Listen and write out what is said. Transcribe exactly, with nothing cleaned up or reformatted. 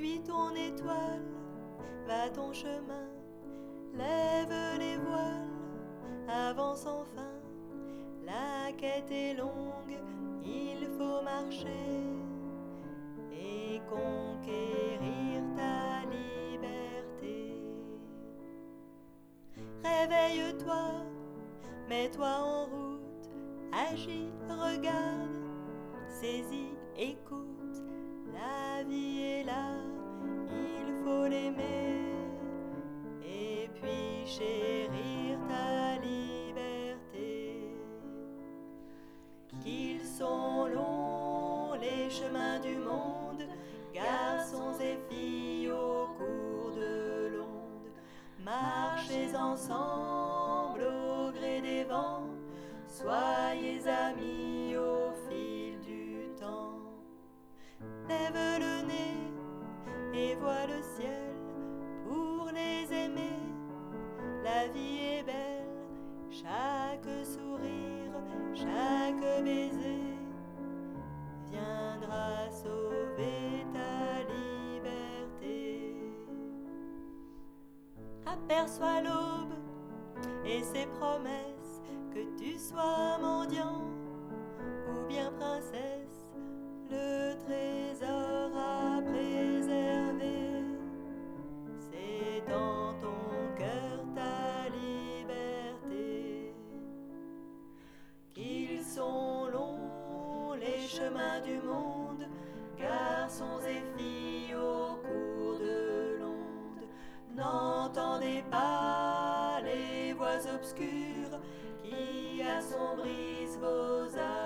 suis ton étoile, va ton chemin, lève les voiles, avance enfin. La quête est longue, il faut marcher et conquérir ta liberté. Réveille-toi, mets-toi en route, agis, regarde, saisis, écoute, la vie est là, il faut l'aimer et puis chérir ta liberté. Qu'ils sont longs les chemins du monde, garçons et filles au cours de l'onde, marchez ensemble au gré des vents, soyez amis au fil du temps. Lève le nez et vois le ciel pour les aimer, la vie est belle, chaque sourire, chaque baiser viendra sauver ta liberté. Aperçois l'aube et ses promesses, que tu sois mendiant ou bien princesse, le trésor à préserver, c'est dans ton cœur ta liberté. Qu'ils sont longs les chemins du monde, garçons et filles au cours de l'onde, n'entendez pas les voix obscures qui assombrissent vos âmes.